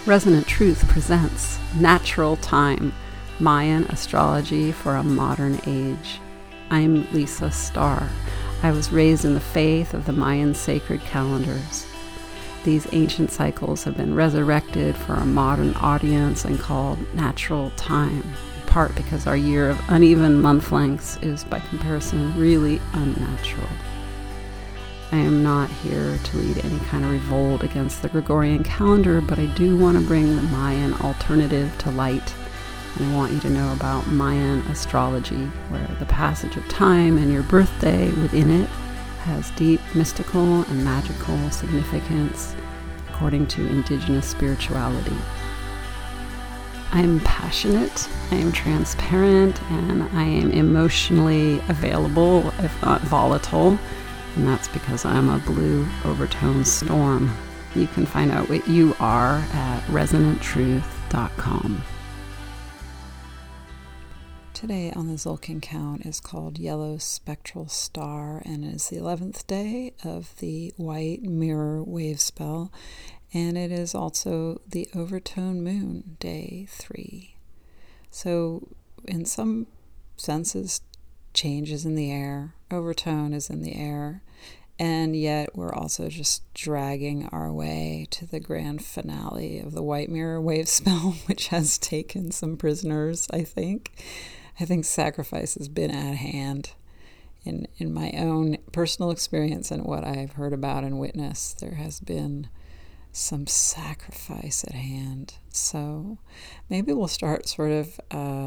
Resonant Truth presents Natural Time, Mayan Astrology for a Modern Age. I'm Lisa Starr. I was raised in the faith of the Mayan sacred calendars. These ancient cycles have been resurrected for a modern audience and called Natural Time, in part because our year of uneven month lengths is, by comparison, really unnatural. I am not here to lead any kind of revolt against the Gregorian calendar, but I do want to bring the Mayan alternative to light. And I want you to know about Mayan astrology, where the passage of time and your birthday within it has deep mystical and magical significance according to indigenous spirituality. I am passionate, I am transparent, and I am emotionally available, if not volatile. And that's because I'm a blue overtone storm. You can find out what you are at resonanttruth.com. Today on the Tzolk'in count is called Yellow Spectral Star, and it is the 11th day of the White Mirror Wave Spell, and it is also the Overtone Moon, day 3. So in some senses, change is in the air, overtone is in the air, and yet we're also just dragging our way to the grand finale of the White Mirror Wave Spell, which has taken some prisoners, I think. I think sacrifice has been at hand. In my own personal experience and what I've heard about and witnessed, there has been some sacrifice at hand. So maybe we'll start sort of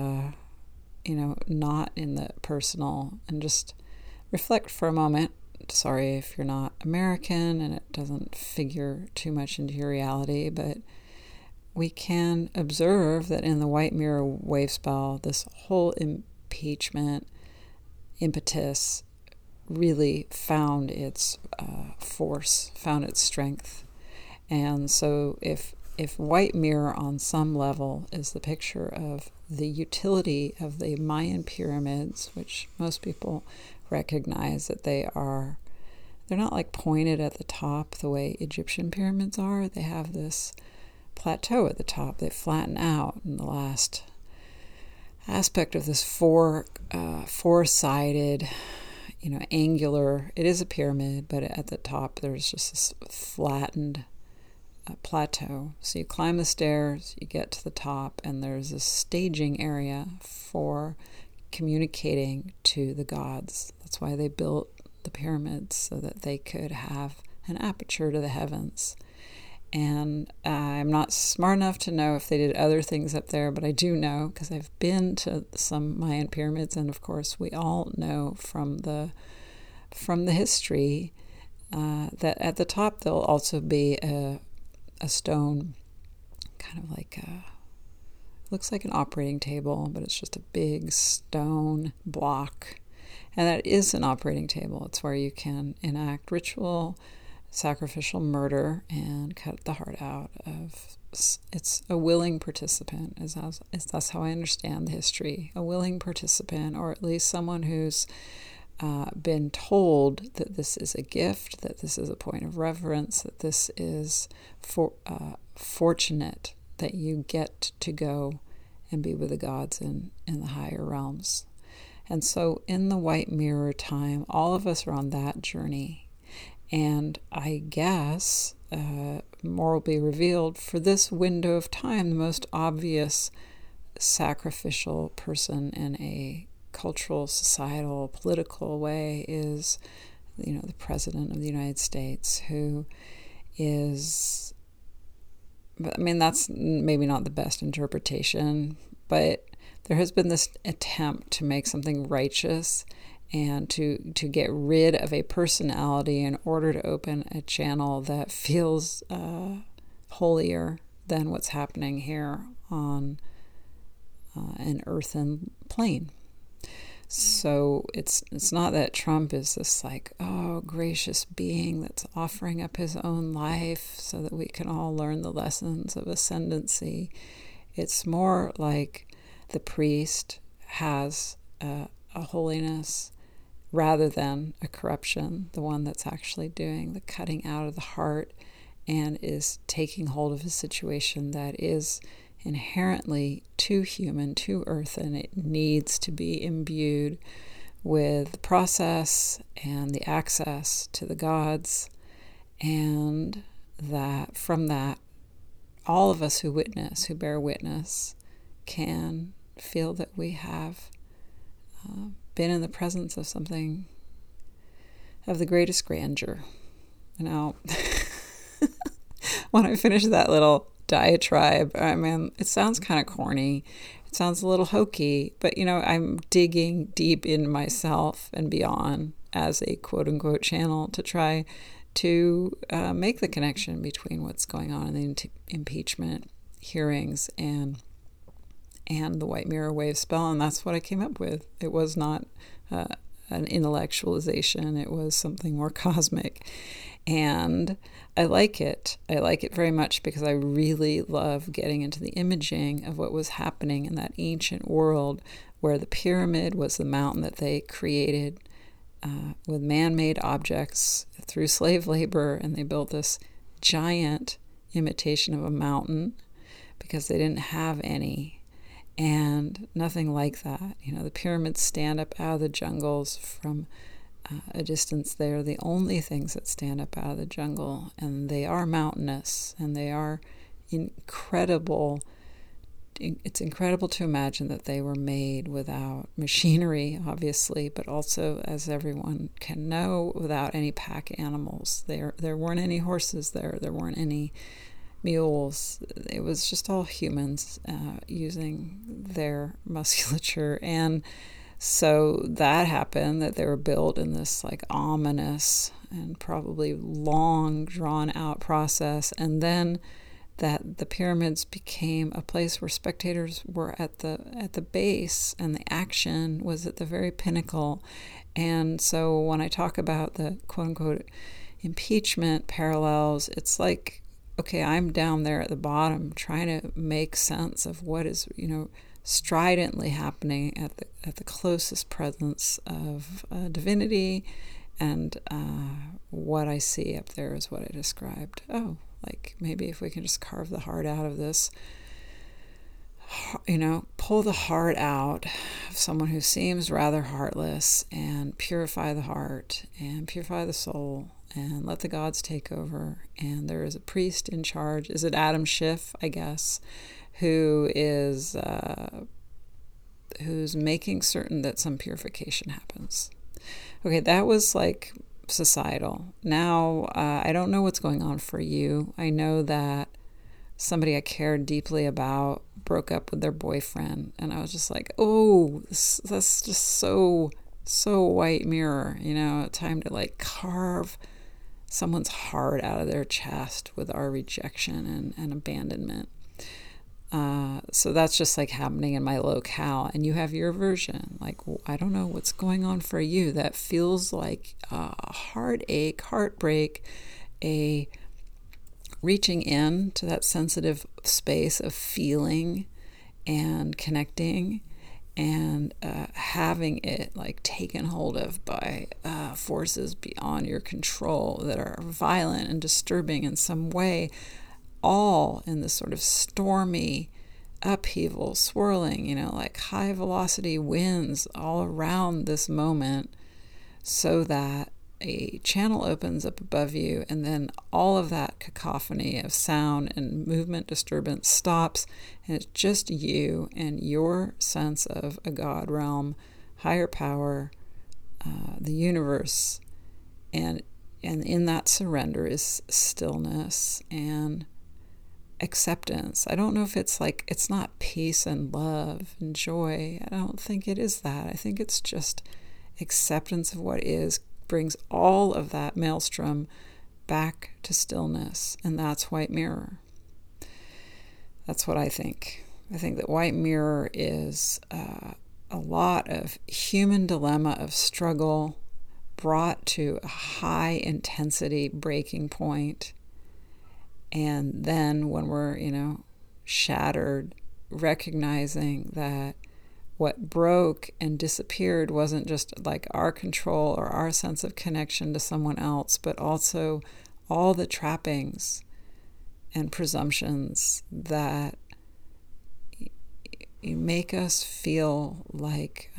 not in the personal and just reflect for a moment. Sorry if you're not American and it doesn't figure too much into your reality, but we can observe that in the White Mirror Wave Spell, this whole impeachment impetus really found its force, found its strength. And so if White Mirror on some level is the picture of the utility of the Mayan pyramids, which most people recognize that they're not like pointed at the top the way Egyptian pyramids are. They have this plateau at the top. They flatten out, and the last aspect of this four-sided, angular, it is a pyramid, but at the top there's just this flattened plateau. So you climb the stairs, you get to the top, and there's a staging area for communicating to the gods. That's why they built the pyramids, so that they could have an aperture to the heavens. And I'm not smart enough to know if they did other things up there, but I do know, because I've been to some Mayan pyramids, and of course we all know from the history that at the top there'll also be a stone, kind of like looks like an operating table, but it's just a big stone block. And that is an operating table. It's where you can enact ritual, sacrificial murder, and cut the heart out of. It's a willing participant, that's how I understand the history. A willing participant, or at least someone who's been told that this is a gift, that this is a point of reverence, that this is fortunate that you get to go and be with the gods in the higher realms. And so in the White Mirror time, all of us are on that journey. And I guess more will be revealed. For this window of time, the most obvious sacrificial person in a cultural, societal, political way is, the President of the United States, who is, that's maybe not the best interpretation, but there has been this attempt to make something righteous and to get rid of a personality in order to open a channel that feels holier than what's happening here on an earthen plane. So it's not that Trump is this gracious being that's offering up his own life so that we can all learn the lessons of ascendancy. It's more like the priest has a holiness rather than a corruption, the one that's actually doing the cutting out of the heart and is taking hold of a situation that is inherently too human, too earthen. It needs to be imbued with the process and the access to the gods, and that from that, all of us who bear witness, can feel that we have been in the presence of something of the greatest grandeur. Now, when I finish that little diatribe, I mean, it sounds kind of corny. It sounds a little hokey, but I'm digging deep in myself and beyond as a quote-unquote channel to try to make the connection between what's going on in the impeachment hearings and the White Mirror Wave spell, and that's what I came up with. It was not an intellectualization. It was something more cosmic, and I like it. I like it very much because I really love getting into the imaging of what was happening in that ancient world where the pyramid was the mountain that they created with man-made objects through slave labor, and they built this giant imitation of a mountain because they didn't have any, and nothing like that. The pyramids stand up out of the jungles from a distance. They are the only things that stand up out of the jungle, and they are mountainous, and they are incredible. It's incredible to imagine that they were made without machinery, obviously, but also, as everyone can know, without any pack animals. There weren't any horses there. There weren't any mules. It was just all humans using their musculature. And so that happened, that they were built in this ominous and probably long drawn out process, and then that the pyramids became a place where spectators were at the base and the action was at the very pinnacle. And so when I talk about the quote-unquote impeachment parallels, it's like, okay, I'm down there at the bottom trying to make sense of what is, stridently happening at the closest presence of divinity, and what I see up there is what I described. Maybe if we can just carve the heart out of this, pull the heart out of someone who seems rather heartless, and purify the heart and purify the soul and let the gods take over. And there is a priest in charge. Is it Adam Schiff, I guess, who's making certain that some purification happens. Okay, that was societal. Now, I don't know what's going on for you. I know that somebody I cared deeply about broke up with their boyfriend, and I was just like, oh, that's just so White Mirror, time to carve someone's heart out of their chest with our rejection and abandonment. So that's just happening in my locale, and you have your version. I don't know what's going on for you that feels like a heartache, heartbreak, a reaching in to that sensitive space of feeling and connecting, and having it taken hold of by forces beyond your control that are violent and disturbing in some way, all in this sort of stormy upheaval, swirling, high velocity winds all around this moment, so that a channel opens up above you, and then all of that cacophony of sound and movement disturbance stops, and it's just you and your sense of a God realm, higher power, the universe, and in that surrender is stillness and acceptance. I don't know if it's it's not peace and love and joy. I don't think it is that. I think it's just acceptance of what is, brings all of that maelstrom back to stillness, and that's White Mirror. That's what I think. I think that White Mirror is a lot of human dilemma of struggle brought to a high intensity breaking point. And then when we're, shattered, recognizing that what broke and disappeared wasn't just our control or our sense of connection to someone else, but also all the trappings and presumptions that make us feel like,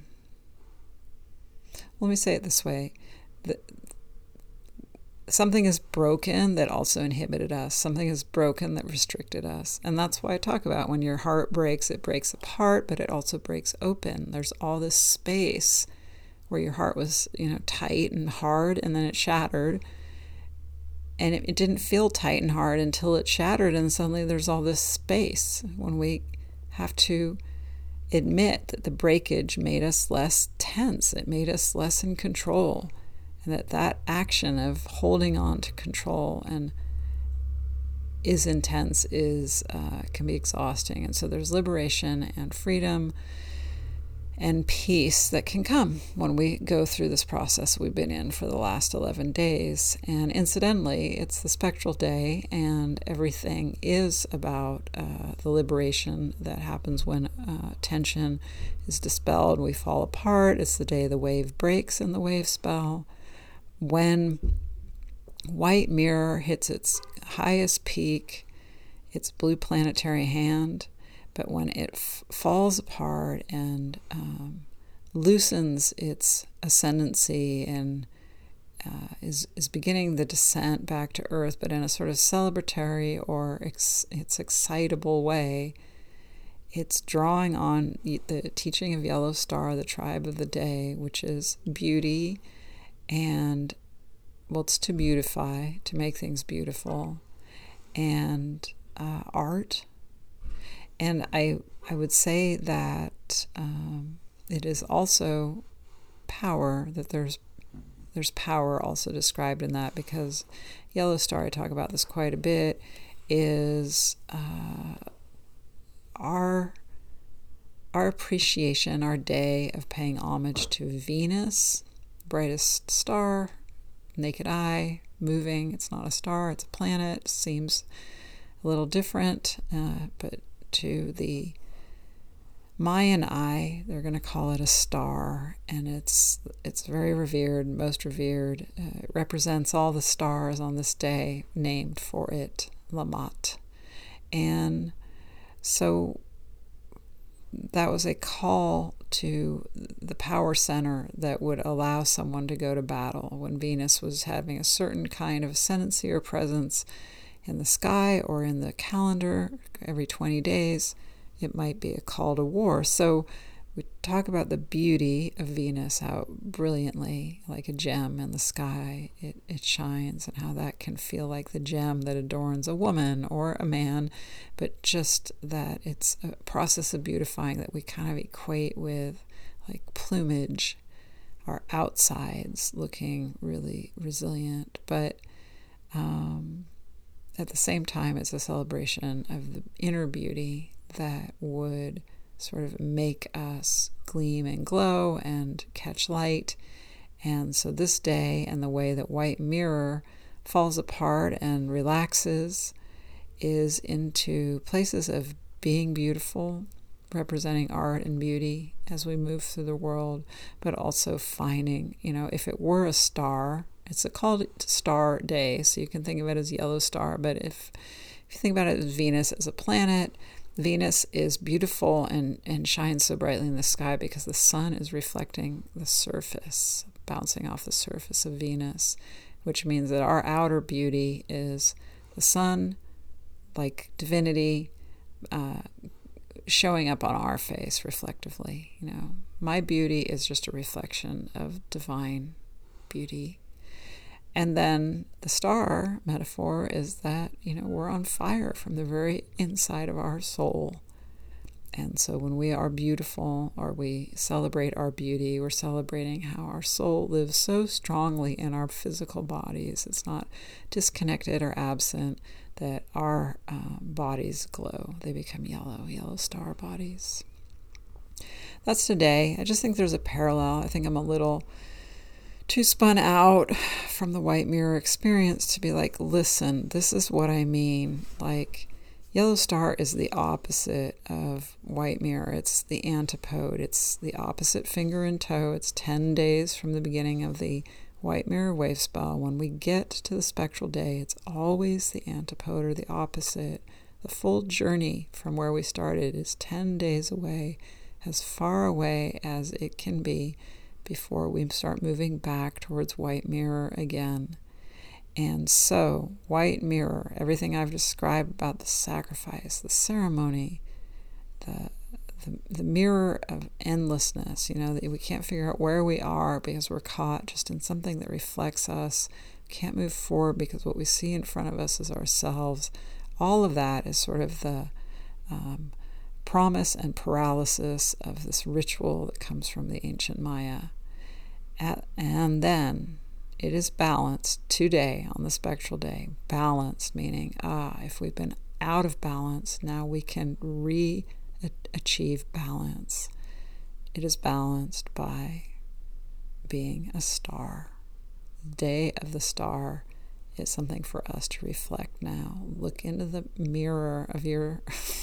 let me say it this way, that something is broken that also inhibited us. Something is broken that restricted us. And that's why I talk about when your heart breaks, it breaks apart, but it also breaks open. There's all this space where your heart was, tight and hard, and then it shattered. And it didn't feel tight and hard until it shattered, and suddenly there's all this space when we have to admit that the breakage made us less tense. It made us less in control. And that action of holding on to control and is intense can be exhausting. And so there's liberation and freedom and peace that can come when we go through this process we've been in for the last 11 days. And incidentally, it's the spectral day, and everything is about the liberation that happens when tension is dispelled. We fall apart. It's the day the wave breaks in the wave spell. When white mirror hits its highest peak, its blue planetary hand, but when it falls apart and loosens its ascendancy and is beginning the descent back to Earth, but in a sort of celebratory or its excitable way, it's drawing on the teaching of Yellow Star, the tribe of the day, which is beauty and, it's to beautify, to make things beautiful, and art. And I would say that it is also power, that there's power also described in that, because Yellow Star, I talk about this quite a bit, is our appreciation, our day of paying homage to Venus, brightest star, naked eye, moving. It's not a star, it's a planet. Seems a little different, but to the Mayan eye, they're going to call it a star, and it's very revered, most revered. It represents all the stars on this day, named for it, Lammat. And so that was a call to the power center that would allow someone to go to battle when Venus was having a certain kind of ascendancy or presence in the sky or in the calendar every 20 days. It might be a call to war. So we talk about the beauty of Venus, how brilliantly, like a gem in the sky, it shines, and how that can feel like the gem that adorns a woman or a man, but just that it's a process of beautifying that we kind of equate with like plumage, our outsides looking really resilient, but at the same time it's a celebration of the inner beauty that would sort of make us gleam and glow and catch light. And so this day, and the way that white mirror falls apart and relaxes, is into places of being beautiful, representing art and beauty as we move through the world, but also finding, if it were a star, it's called Star Day, so you can think of it as Yellow Star, but if you think about it as Venus as a planet, Venus is beautiful and shines so brightly in the sky because the sun is reflecting the surface, bouncing off the surface of Venus, which means that our outer beauty is the sun, like divinity, showing up on our face reflectively. My beauty is just a reflection of divine beauty. And then the star metaphor is that, we're on fire from the very inside of our soul. And so when we are beautiful, or we celebrate our beauty, we're celebrating how our soul lives so strongly in our physical bodies. It's not disconnected or absent, that our bodies glow. They become yellow star bodies. That's today. I just think there's a parallel. I think I'm a little too spun out from the white mirror experience to be like, listen, this is what I mean. Like, Yellow Star is the opposite of white mirror. It's the antipode. It's the opposite finger and toe. It's 10 days from the beginning of the white mirror wave spell, when we get to the spectral day, it's always the antipode or the opposite. The full journey from where we started is 10 days away, as far away as it can be before we start moving back towards white mirror again. And so, white mirror, everything I've described about the sacrifice, the ceremony, the mirror of endlessness, that we can't figure out where we are because we're caught just in something that reflects us, can't move forward because what we see in front of us is ourselves. All of that is sort of the promise and paralysis of this ritual that comes from the ancient Maya. And then it is balanced today on the spectral day. Balanced meaning, if we've been out of balance, now we can achieve balance. It is balanced by being a star. The day of the star is something for us to reflect now. Look into the mirror of your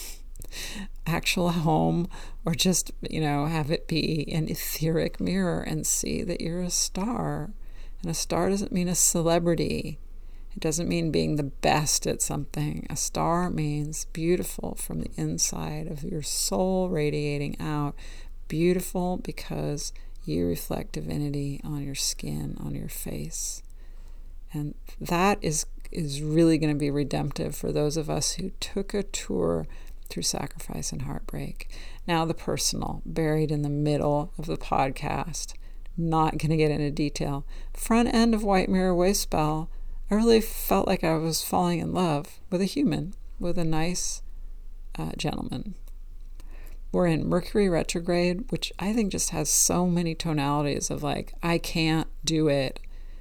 actual home, or just, have it be an etheric mirror and see that you're a star. And a star doesn't mean a celebrity. It doesn't mean being the best at something. A star means beautiful from the inside of your soul radiating out. Beautiful because you reflect divinity on your skin, on your face. And that is really going to be redemptive for those of us who took a tour through sacrifice and heartbreak. Now the personal, buried in the middle of the podcast. Not going to get into detail. Front end of White Mirror Wave Spell, I really felt like I was falling in love with a human, with a nice gentleman. We're in Mercury retrograde, which I think just has so many tonalities of like, I can't do it.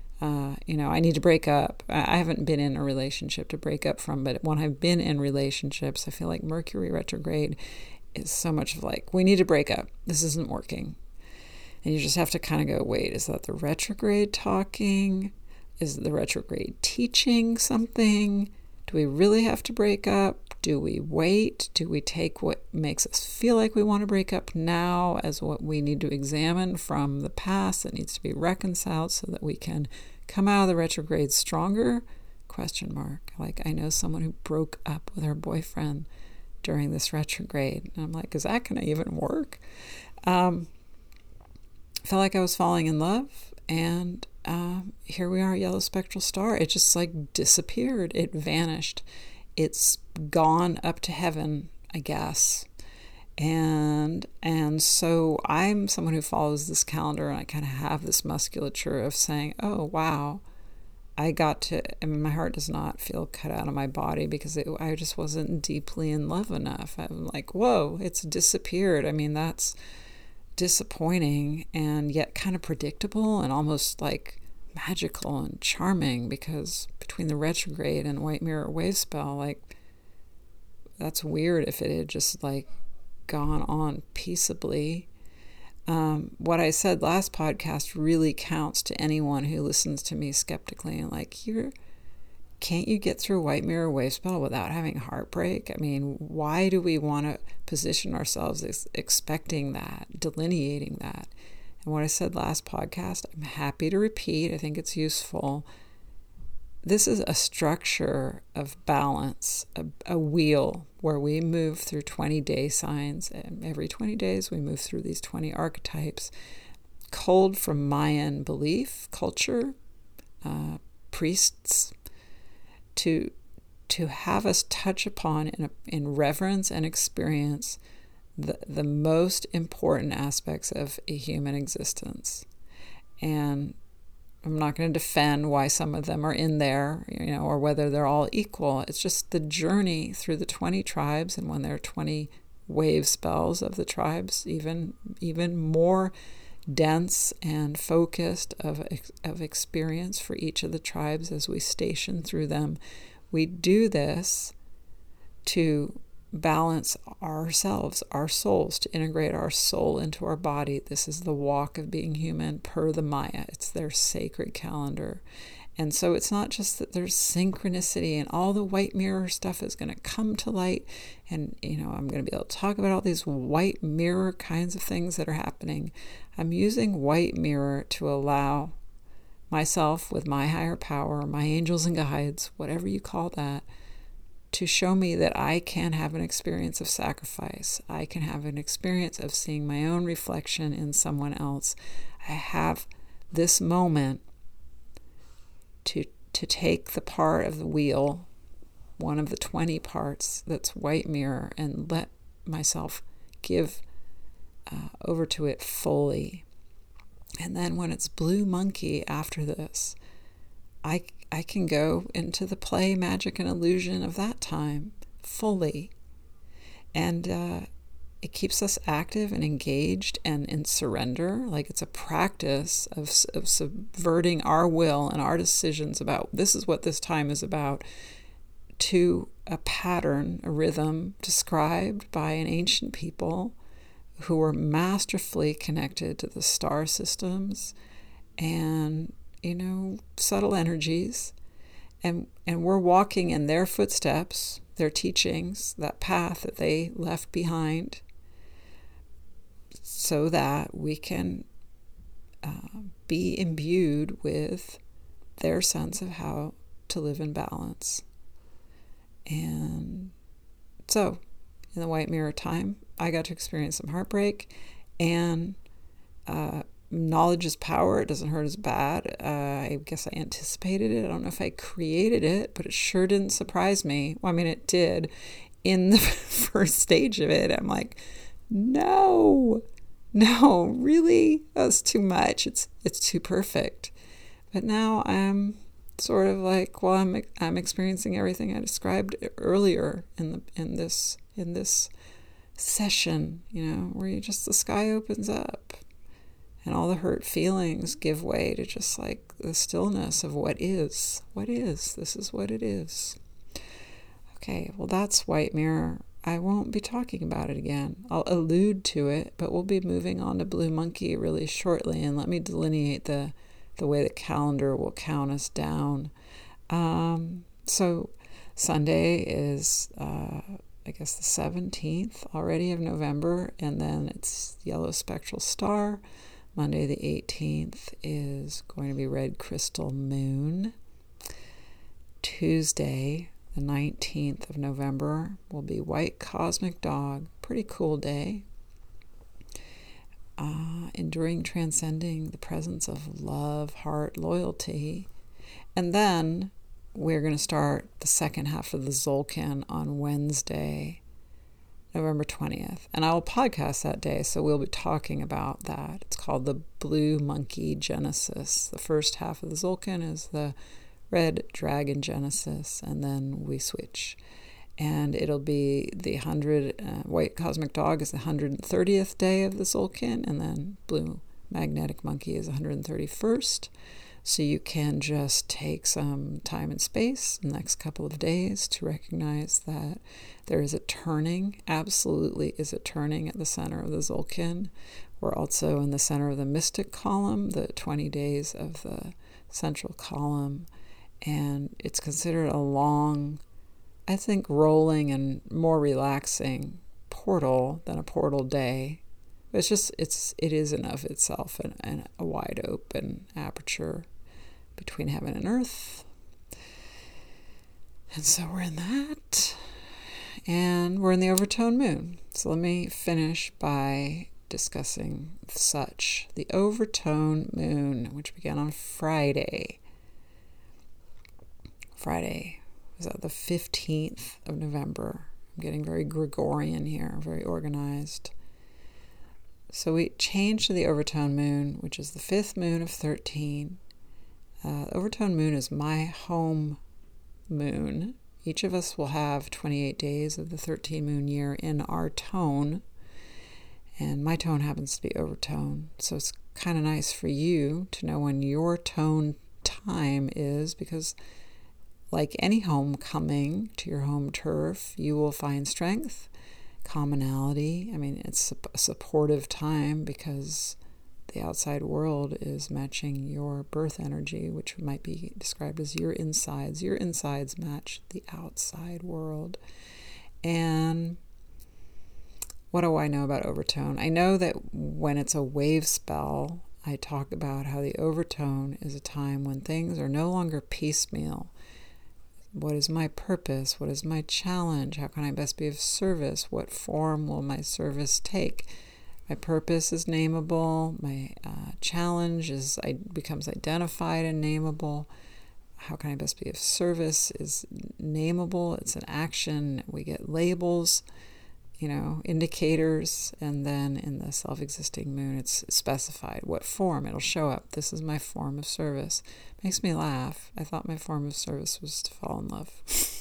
I need to break up. I haven't been in a relationship to break up from, but when I've been in relationships, I feel like Mercury retrograde is so much of like, we need to break up. This isn't working. And you just have to kind of go, wait, is that the retrograde talking? Is the retrograde teaching something? Do we really have to break up? Do we wait? Do we take what makes us feel like we want to break up now as what we need to examine from the past that needs to be reconciled so that we can come out of the retrograde stronger? ? Like, I know someone who broke up with her boyfriend during this retrograde. And I'm like, is that going to even work? Felt like I was falling in love, and here we are, yellow spectral star. It just like disappeared. It vanished. It's gone up to heaven, I guess. And so I'm someone who follows this calendar, and I kind of have this musculature of saying, oh, wow, my heart does not feel cut out of my body because I just wasn't deeply in love enough. I'm like, whoa, it's disappeared. I mean, that's disappointing and yet kind of predictable and almost like magical and charming, because between the retrograde and White Mirror Wave Spell, like, that's weird if it had just like gone on peaceably. What I said last podcast really counts to anyone who listens to me skeptically and like, can't you get through White Mirror Wave Spell without having heartbreak? I mean, why do we want to position ourselves as expecting that, delineating that? And what I said last podcast, I'm happy to repeat. I think it's useful. This is a structure of balance, a wheel where we move through 20-day signs. And every 20 days, we move through these 20 archetypes, culled from Mayan belief, culture, priests, to have us touch upon in reverence and experience the most important aspects of a human existence. And I'm not going to defend why some of them are in there, or whether they're all equal. It's just the journey through the 20 tribes, and when there are 20 wave spells of the tribes, even more dense and focused of experience for each of the tribes as we station through them. We do this to balance ourselves, our souls, to integrate our soul into our body. This is the walk of being human per the Maya. It's their sacred calendar. And so it's not just that there's synchronicity and all the white mirror stuff is going to come to light. And, I'm going to be able to talk about all these white mirror kinds of things that are happening. I'm using white mirror to allow myself with my higher power, my angels and guides, whatever you call that, to show me that I can have an experience of sacrifice. I can have an experience of seeing my own reflection in someone else. I have this moment to take the part of the wheel, one of the 20 parts that's white mirror, and let myself give over to it fully. And then when it's blue monkey after this, I can go into the play, magic, and illusion of that time fully. And it keeps us active and engaged and in surrender. Like it's a practice of subverting our will and our decisions about this is what this time is about to a pattern, a rhythm described by an ancient people who were masterfully connected to the star systems and subtle energies, and we're walking in their footsteps, their teachings, that path that they left behind, so that we can be imbued with their sense of how to live in balance. And so, in the white mirror time, I got to experience some heartbreak, and knowledge is power. It doesn't hurt as bad. I guess I anticipated it. I don't know if I created it, but it sure didn't surprise me. Well, I mean, it did. In the first stage of it, I'm like, no, really? That's too much. It's too perfect. But now I'm sort of like, well, I'm experiencing everything I described earlier in this session, where the sky opens up. And all the hurt feelings give way to just like the stillness of what is. What is? This is what it is. Okay, well, that's white mirror. I won't be talking about it again. I'll allude to it, but we'll be moving on to blue monkey really shortly. And let me delineate the way the calendar will count us down. So Sunday is, I guess, the 17th already of November, and then it's yellow spectral star. Monday the 18th is going to be red crystal moon. Tuesday, the 19th of November, will be white cosmic dog. Pretty cool day. Enduring, transcending the presence of love, heart, loyalty. And then we're going to start the second half of the Tzolk'in on Wednesday, November 20th. And I will podcast that day, so we'll be talking about that. It's called the Blue Monkey Genesis. The first half of the Tzolk'in is the Red Dragon Genesis, and then we switch. And it'll be the White Cosmic Dog is the 130th day of the Tzolk'in, and then Blue Magnetic Monkey is 131st. So you can just take some time and space in the next couple of days to recognize that there is a turning, absolutely is a turning at the center of the Tzolk'in. We're also in the center of the mystic column, the 20 days of the central column, and it's considered a long, I think, rolling and more relaxing portal than a portal day. But it is in of itself and a wide open aperture between heaven and earth. And so we're in that. And we're in the overtone moon. So let me finish by discussing such. The overtone moon, which began on Friday. Friday was the 15th of November. I'm getting very Gregorian here, very organized. So we changed to the overtone moon, which is the 5th moon of 13. Overtone moon is my home moon. Each of us will have 28 days of the 13 moon year in our tone, and my tone happens to be overtone. So it's kind of nice for you to know when your tone time is, because like any homecoming to your home turf, you will find strength, commonality. I mean, it's a supportive time because the outside world is matching your birth energy, which might be described as your insides. Your insides match the outside world. And what do I know about overtone? I know that when it's a wave spell, I talk about how the overtone is a time when things are no longer piecemeal. What is my purpose? What is my challenge? How can I best be of service? What form will my service take? My purpose is nameable. My challenge becomes identified and nameable. How can I best be of service is nameable. It's an action. We get labels, indicators, and then in the self-existing moon, it's specified what form it'll show up. This is my form of service. Makes me laugh. I thought my form of service was to fall in love.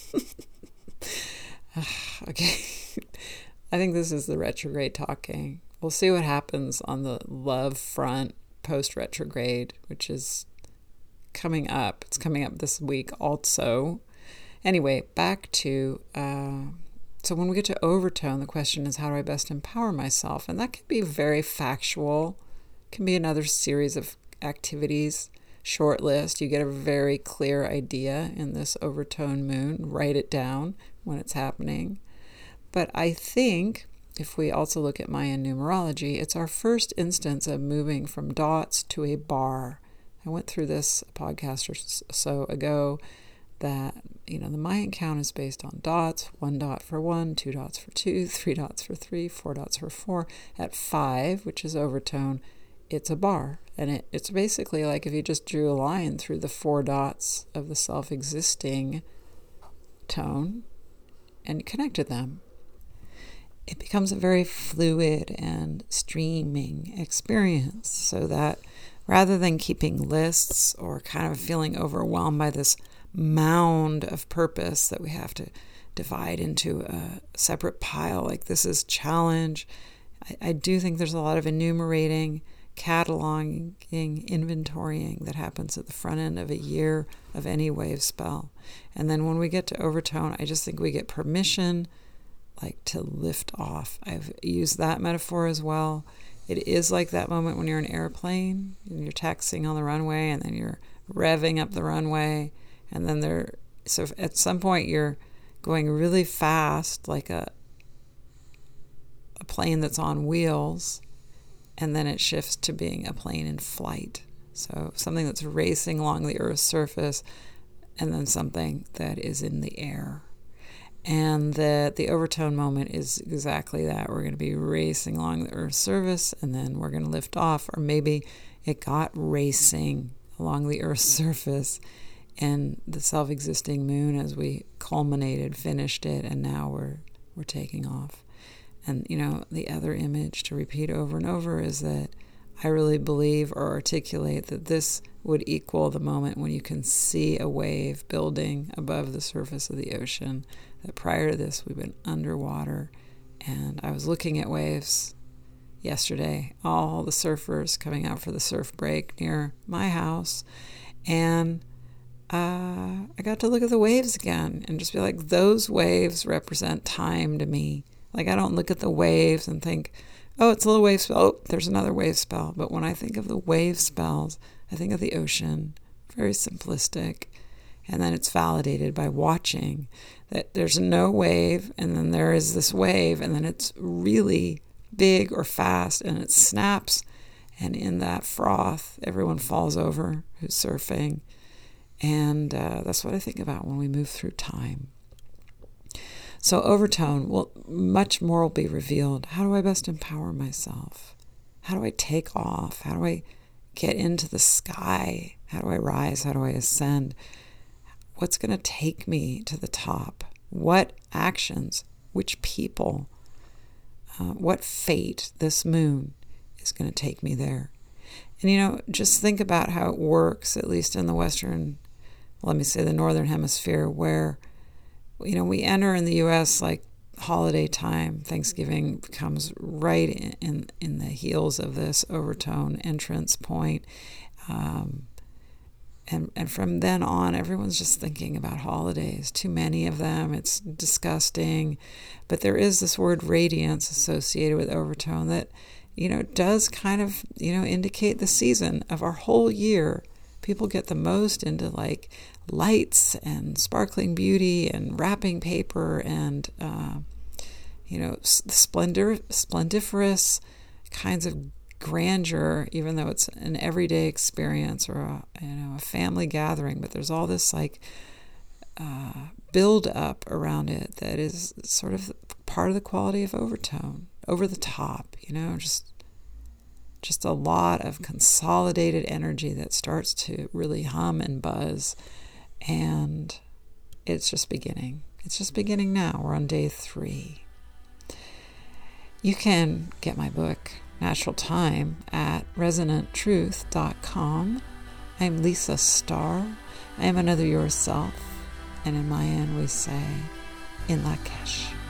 Okay. I think this is the retrograde talking. We'll see what happens on the love front post-retrograde, which is coming up. It's coming up this week also. Anyway, back to... So when we get to overtone, the question is, how do I best empower myself? And that can be very factual. It can be another series of activities, short list. You get a very clear idea in this overtone moon. Write it down when it's happening. But I think if we also look at Mayan numerology, it's our first instance of moving from dots to a bar. I went through this a podcast or so ago that, the Mayan count is based on dots, 1 dot for 1, 2 dots for 2, 3 dots for 3, 4 dots for 4. At 5, which is overtone, it's a bar. And it's basically like if you just drew a line through the 4 dots of the self-existing tone and connected them. It becomes a very fluid and streaming experience, so that rather than keeping lists or kind of feeling overwhelmed by this mound of purpose that we have to divide into a separate pile, like this is challenge, I do think there's a lot of enumerating, cataloging, inventorying that happens at the front end of a year of any wave spell. And then when we get to overtone, I just think we get permission to lift off. I've used that metaphor as well. It is like that moment when you're in an airplane and you're taxiing on the runway and then you're revving up the runway, and then so at some point you're going really fast, like a plane that's on wheels, and then it shifts to being a plane in flight. So something that's racing along the Earth's surface, and then something that is in the air. And the overtone moment is exactly that. We're going to be racing along the Earth's surface, and then we're going to lift off. Or maybe it got racing along the Earth's surface, and the self-existing moon, as we culminated, finished it, and now we're taking off. And, the other image to repeat over and over is that I really believe or articulate that this would equal the moment when you can see a wave building above the surface of the ocean. That prior to this, we've been underwater. And I was looking at waves yesterday, all the surfers coming out for the surf break near my house. And I got to look at the waves again and just be like, those waves represent time to me. Like, I don't look at the waves and think, oh, it's a little wave spell. Oh, there's another wave spell. But when I think of the wave spells, I think of the ocean, very simplistic. And then it's validated by watching that there's no wave, and then there is this wave, and then it's really big or fast, and it snaps. And in that froth, everyone falls over who's surfing. And that's what I think about when we move through time. So overtone, well, much more will be revealed. How do I best empower myself? How do I take off? How do I get into the sky? How do I rise? How do I ascend? What's going to take me to the top? What actions? Which people? What fate this moon is going to take me there? And, just think about how it works, at least in the the northern hemisphere, where, we enter in the U.S. like holiday time. Thanksgiving comes right in the heels of this overtone entrance point. And from then on, everyone's just thinking about holidays. Too many of them. It's disgusting. But there is this word radiance associated with overtone that, does kind of, indicate the season of our whole year. People get the most into like lights and sparkling beauty and wrapping paper and, splendiferous kinds of grandeur, even though it's an everyday experience or a family gathering, but there's all this like build up around it that is sort of part of the quality of overtone, over the top, just a lot of consolidated energy that starts to really hum and buzz, and it's just beginning. It's just beginning now. We're on day 3. You can get my book, Natural Time, at resonanttruth.com. I'm Lisa Starr. I am another yourself, and in my end we say, in Lakesh.